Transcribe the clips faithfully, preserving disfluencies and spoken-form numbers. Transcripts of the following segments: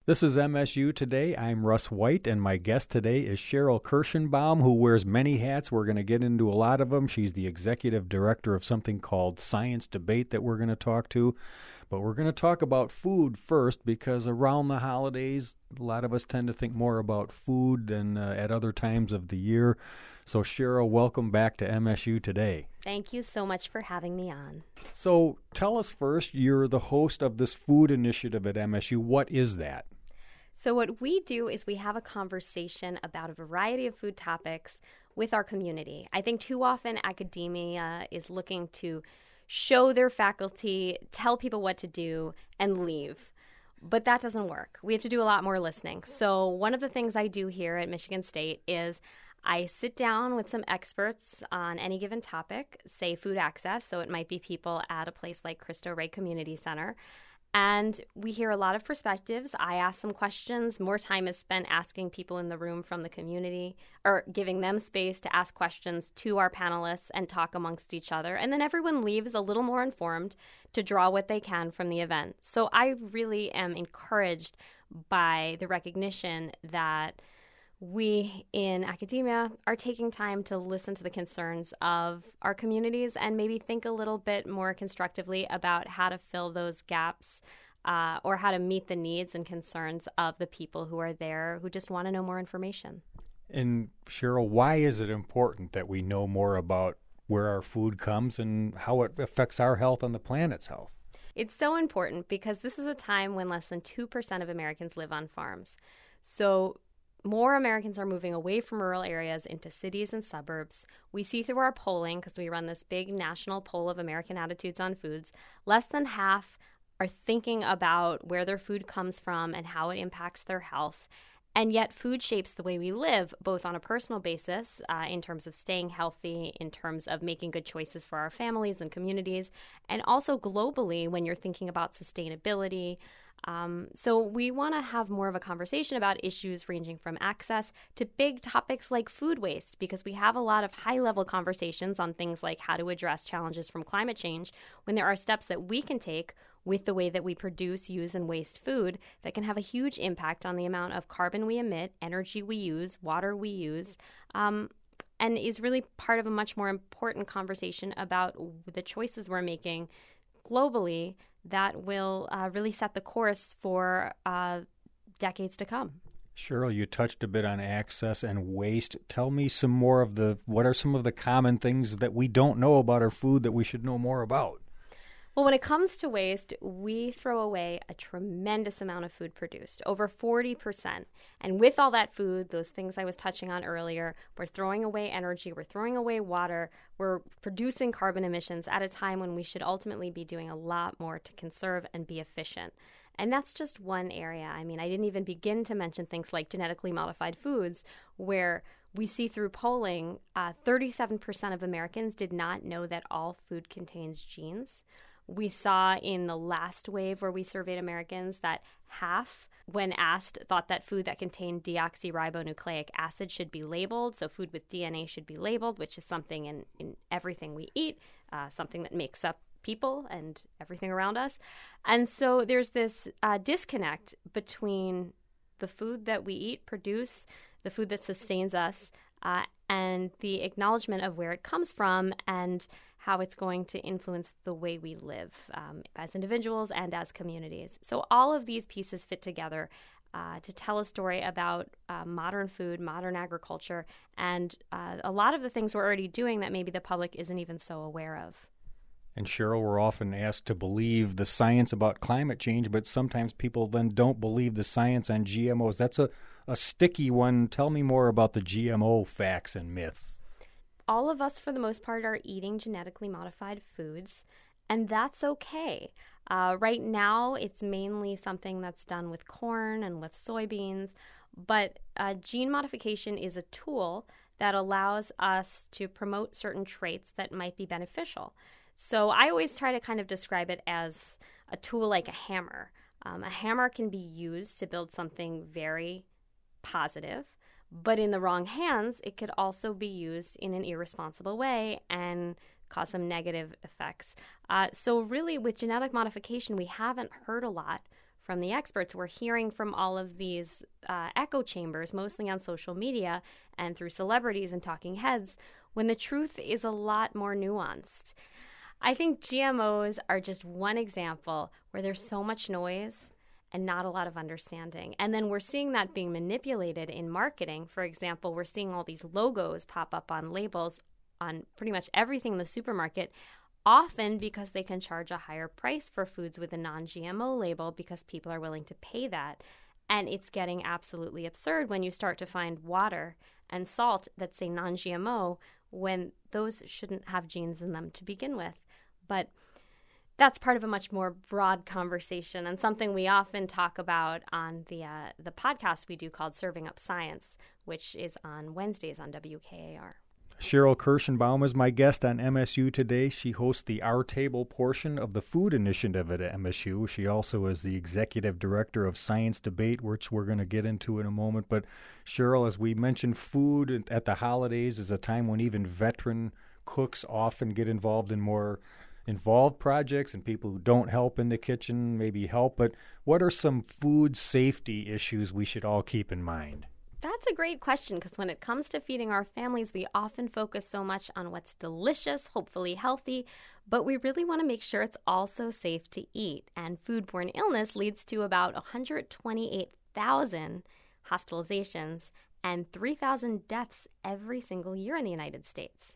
This is M S U Today. I'm Russ White, and my guest today is Cheryl Kirschenbaum, who wears many hats. We're going to get into a lot of them. She's the executive director of something called Science Debate that we're going to talk to. But we're going to talk about food first, because around the holidays, a lot of us tend to think more about food than uh, at other times of the year. So, Cheryl, welcome back to M S U Today. Thank you so much for having me on. So, tell us first, you're the host of this food initiative at M S U. What is that? So what we do is we have a conversation about a variety of food topics with our community. I think too often academia is looking to show their faculty, tell people what to do, and leave. But that doesn't work. We have to do a lot more listening. So one of the things I do here at Michigan State is I sit down with some experts on any given topic, say food access, so it might be people at a place like Cristo Rey Community Center, and we hear a lot of perspectives. I ask some questions. More time is spent asking people in the room from the community, or giving them space to ask questions to our panelists and talk amongst each other. And then everyone leaves a little more informed to draw what they can from the event. So I really am encouraged by the recognition that we in academia are taking time to listen to the concerns of our communities and maybe think a little bit more constructively about how to fill those gaps uh, or how to meet the needs and concerns of the people who are there who just want to know more information. And Cheryl, why is it important that we know more about where our food comes and how it affects our health and the planet's health? It's so important because this is a time when less than two percent of Americans live on farms. So more Americans are moving away from rural areas into cities and suburbs. We see through our polling, because we run this big national poll of American attitudes on foods, less than half are thinking about where their food comes from and how it impacts their health. And yet food shapes the way we live, both on a personal basis, uh, in terms of staying healthy, in terms of making good choices for our families and communities, and also globally when you're thinking about sustainability. Um, so we want to have more of a conversation about issues ranging from access to big topics like food waste, because we have a lot of high-level conversations on things like how to address challenges from climate change when there are steps that we can take with the way that we produce, use, and waste food that can have a huge impact on the amount of carbon we emit, energy we use, water we use, um, and is really part of a much more important conversation about the choices we're making globally that will uh, really set the course for uh, decades to come. Cheryl, you touched a bit on access and waste. Tell me some more of the, what are some of the common things that we don't know about our food that we should know more about? Well, when it comes to waste, we throw away a tremendous amount of food produced, over forty percent. And with all that food, those things I was touching on earlier, we're throwing away energy, we're throwing away water, we're producing carbon emissions at a time when we should ultimately be doing a lot more to conserve and be efficient. And that's just one area. I mean, I didn't even begin to mention things like genetically modified foods, where we see through polling, uh, thirty-seven percent of Americans did not know that all food contains genes. We saw in the last wave where we surveyed Americans that half, when asked, thought that food that contained deoxyribonucleic acid should be labeled. So food with D N A should be labeled, which is something in, in everything we eat, uh, something that makes up people and everything around us. And so there's this uh, disconnect between the food that we eat, produce, the food that sustains us, uh, and the acknowledgement of where it comes from and how it's going to influence the way we live um, as individuals and as communities. So all of these pieces fit together uh, to tell a story about uh, modern food, modern agriculture, and uh, a lot of the things we're already doing that maybe the public isn't even so aware of. And Cheryl, we're often asked to believe the science about climate change, but sometimes people then don't believe the science on G M Os. That's a, a sticky one. Tell me more about the G M O facts and myths. All of us, for the most part, are eating genetically modified foods, and that's okay. Uh, right now, it's mainly something that's done with corn and with soybeans, but uh, gene modification is a tool that allows us to promote certain traits that might be beneficial. So I always try to kind of describe it as a tool like a hammer. Um, a hammer can be used to build something very positive, but in the wrong hands, it could also be used in an irresponsible way and cause some negative effects. Uh, so really, with genetic modification, we haven't heard a lot from the experts. We're hearing from all of these uh, echo chambers, mostly on social media and through celebrities and talking heads, when the truth is a lot more nuanced. I think G M Os are just one example where there's so much noise and not a lot of understanding. And then we're seeing that being manipulated in marketing. For example, we're seeing all these logos pop up on labels on pretty much everything in the supermarket, often because they can charge a higher price for foods with a non-G M O label because people are willing to pay that. And it's getting absolutely absurd when you start to find water and salt that say non-G M O when those shouldn't have genes in them to begin with. But that's part of a much more broad conversation and something we often talk about on the uh, the podcast we do called Serving Up Science, which is on Wednesdays on W K A R. Cheryl Kirschenbaum is my guest on M S U today. She hosts the Our Table portion of the Food Initiative at M S U. She also is the Executive Director of Science Debate, which we're going to get into in a moment. But Cheryl, as we mentioned, food at the holidays is a time when even veteran cooks often get involved in more involved projects, and people who don't help in the kitchen maybe help. But what are some food safety issues we should all keep in mind? That's a great question, because when it comes to feeding our families, we often focus so much on what's delicious, hopefully healthy, but we really want to make sure it's also safe to eat. And foodborne illness leads to about one hundred twenty-eight thousand hospitalizations and three thousand deaths every single year in the United States.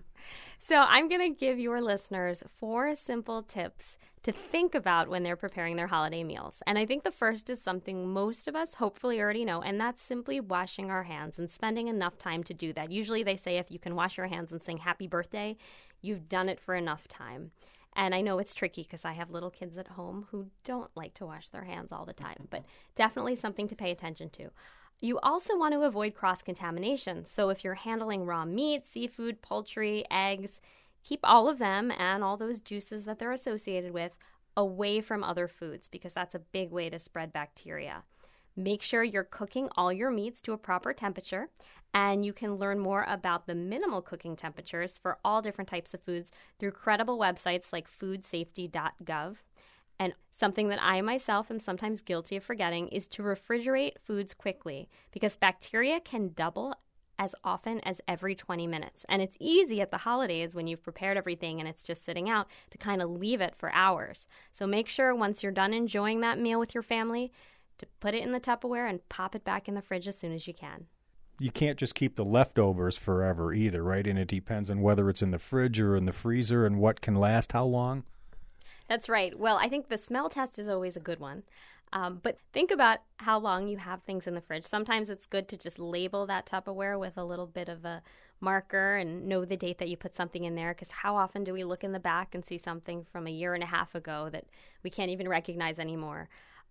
So I'm going to give your listeners four simple tips to think about when they're preparing their holiday meals. And I think the first is something most of us hopefully already know, and that's simply washing our hands and spending enough time to do that. Usually they say if you can wash your hands and sing happy birthday, you've done it for enough time. And I know it's tricky because I have little kids at home who don't like to wash their hands all the time, but definitely something to pay attention to. You also want to avoid cross-contamination. So if you're handling raw meat, seafood, poultry, eggs, keep all of them and all those juices that they're associated with away from other foods, because that's a big way to spread bacteria. Make sure you're cooking all your meats to a proper temperature, and you can learn more about the minimal cooking temperatures for all different types of foods through credible websites like food safety dot gov. And something that I myself am sometimes guilty of forgetting is to refrigerate foods quickly, because bacteria can double as often as every twenty minutes. And it's easy at the holidays when you've prepared everything and it's just sitting out to kind of leave it for hours. So make sure once you're done enjoying that meal with your family to put it in the Tupperware and pop it back in the fridge as soon as you can. You can't just keep the leftovers forever either, right? And it depends on whether it's in the fridge or in the freezer and what can last how long. That's right. Well, I think the smell test is always a good one. Um, but think about how long you have things in the fridge. Sometimes it's good to just label that Tupperware with a little bit of a marker and know the date that you put something in there, because how often do we look in the back and see something from a year and a half ago that we can't even recognize anymore?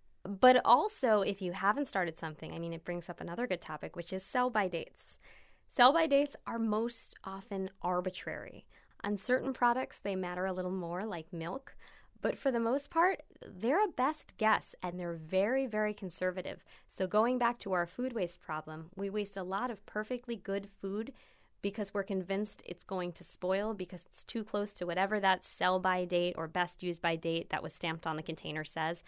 But also, if you haven't started something, I mean, it brings up another good topic, which is sell-by dates. Sell-by dates are most often arbitrary. On certain products, they matter a little more, like milk. But for the most part, they're a best guess, and they're very, very conservative. So going back to our food waste problem, we waste a lot of perfectly good food because we're convinced it's going to spoil because it's too close to whatever that sell-by date or best used by date that was stamped on the container says.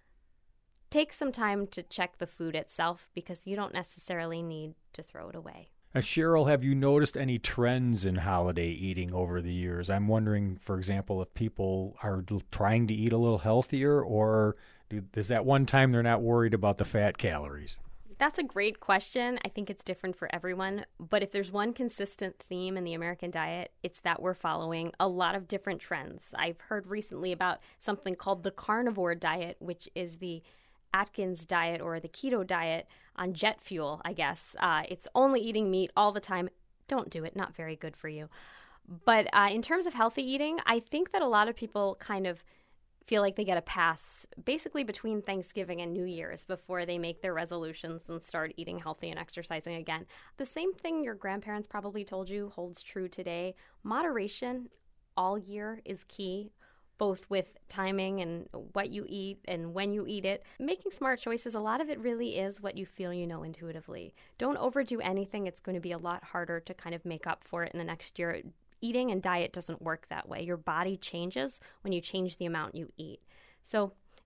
Take some time to check the food itself, because you don't necessarily need to throw it away. Uh, Cheryl, have you noticed any trends in holiday eating over the years? I'm wondering, for example, if people are l- trying to eat a little healthier, or do, is that one time they're not worried about the fat calories? That's a great question. I think it's different for everyone. But if there's one consistent theme in the American diet, it's that we're following a lot of different trends. I've heard recently about something called the carnivore diet, which is the Atkins diet or the keto diet on jet fuel, I guess. Uh, it's only eating meat all the time. Don't do it. Not very good for you. But uh, in terms of healthy eating, I think that a lot of people kind of feel like they get a pass basically between Thanksgiving and New Year's before they make their resolutions and start eating healthy and exercising again. The same thing your grandparents probably told you holds true today. Moderation all year is key, both with timing and what you eat and when you eat it. Making smart choices, a lot of it really is what you feel you know intuitively. Don't overdo anything. It's going to be a lot harder to kind of make up for it in the next year. Eating and diet doesn't work that way. Your body changes when you change the amount you eat. So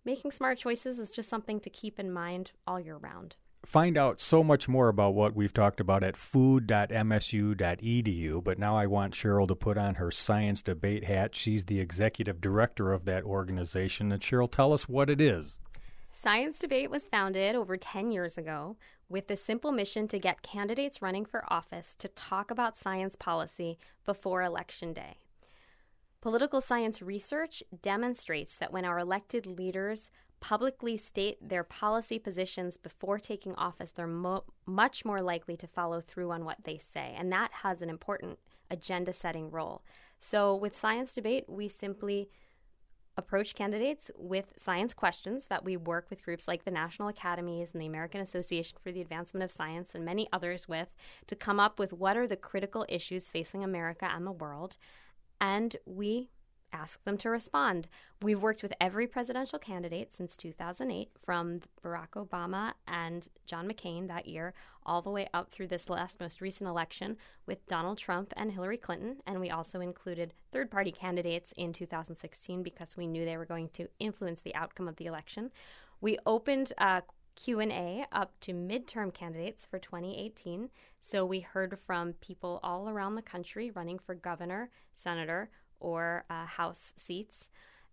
making smart choices is just something to keep in mind all year round. Find out so much more about what we've talked about at food dot m s u dot e d u, but now I want Cheryl to put on her Science Debate hat. She's the executive director of that organization. And Cheryl, tell us what it is. Science Debate was founded over ten years ago with the simple mission to get candidates running for office to talk about science policy before Election Day. Political science research demonstrates that when our elected leaders publicly state their policy positions before taking office, they're mo- much more likely to follow through on what they say, and that has an important agenda-setting role. So with Science Debate, we simply approach candidates with science questions that we work with groups like the National Academies and the American Association for the Advancement of Science and many others with to come up with what are the critical issues facing America and the world, and we ask them to respond. We've worked with every presidential candidate since two thousand eight, from Barack Obama and John McCain that year, all the way up through this last most recent election with Donald Trump and Hillary Clinton. And we also included third-party candidates in two thousand sixteen because we knew they were going to influence the outcome of the election. We opened uh, Q and A up to midterm candidates for twenty eighteen. So we heard from people all around the country running for governor, senator, or uh, House seats.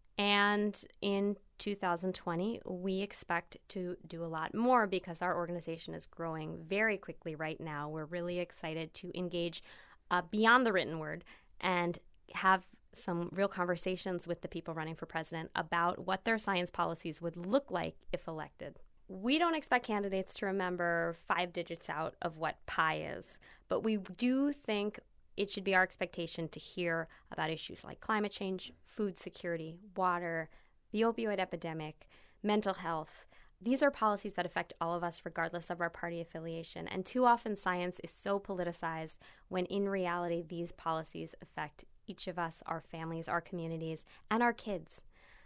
And in two thousand twenty, we expect to do a lot more because our organization is growing very quickly right now. We're really excited to engage uh, beyond the written word and have some real conversations with the people running for president about what their science policies would look like if elected. We don't expect candidates to remember five digits out of what pi is, but we do think it should be our expectation to hear about issues like climate change, food security, water, the opioid epidemic, mental health. These are policies that affect all of us regardless of our party affiliation. And too often science is so politicized when in reality these policies affect each of us, our families, our communities, and our kids.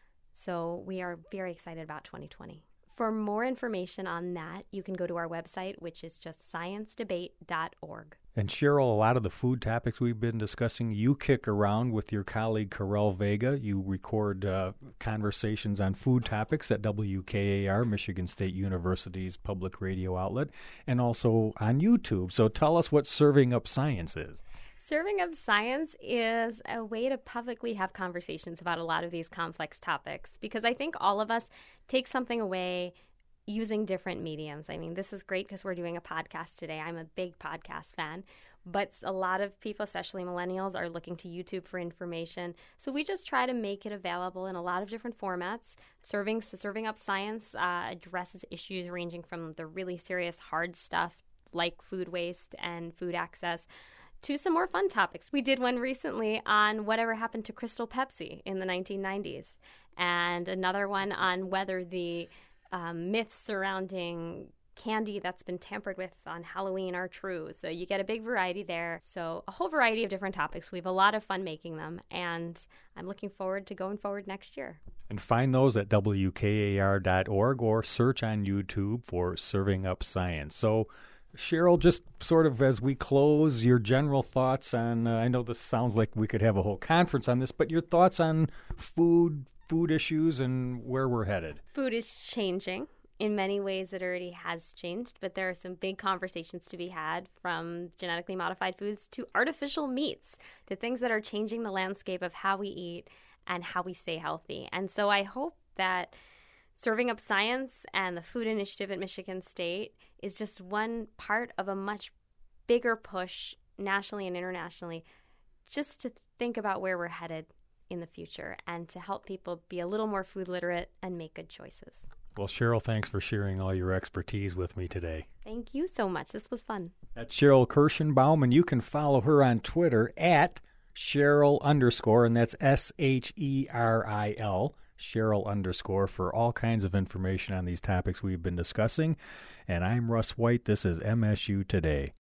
So we are very excited about twenty twenty. For more information on that, you can go to our website, which is just science debate dot org. And Cheryl, a lot of the food topics we've been discussing, you kick around with your colleague Karel Vega. You record uh, conversations on food topics at W K A R, Michigan State University's public radio outlet, and also on YouTube. So tell us what Serving Up Science is. Serving Up Science is a way to publicly have conversations about a lot of these complex topics, because I think all of us take something away using different mediums. I mean, this is great because we're doing a podcast today. I'm a big podcast fan, but a lot of people, especially millennials, are looking to YouTube for information. So we just try to make it available in a lot of different formats. Serving, Serving Up Science uh, addresses issues ranging from the really serious hard stuff like food waste and food access to some more fun topics. We did one recently on whatever happened to Crystal Pepsi in the nineteen nineties, and another one on whether the um, myths surrounding candy that's been tampered with on Halloween are true. So you get a big variety there. So a whole variety of different topics. We have a lot of fun making them, and I'm looking forward to going forward next year. And find those at W K A R dot org or search on YouTube for Serving Up Science. So Cheryl, just sort of as we close, your general thoughts on, uh, I know this sounds like we could have a whole conference on this, but your thoughts on food, food issues and where we're headed. Food is changing. In many ways, it already has changed, but there are some big conversations to be had, from genetically modified foods to artificial meats, to things that are changing the landscape of how we eat and how we stay healthy. And so I hope that Serving Up Science and the Food Initiative at Michigan State is just one part of a much bigger push nationally and internationally, just to think about where we're headed in the future and to help people be a little more food literate and make good choices. Well, Cheryl, thanks for sharing all your expertise with me today. Thank you so much. This was fun. That's Cheryl Kirschenbaum, and you can follow her on Twitter at Cheryl underscore, and that's S H E R I L. Cheryl underscore, for all kinds of information on these topics we've been discussing. And I'm Russ White. This is M S U Today.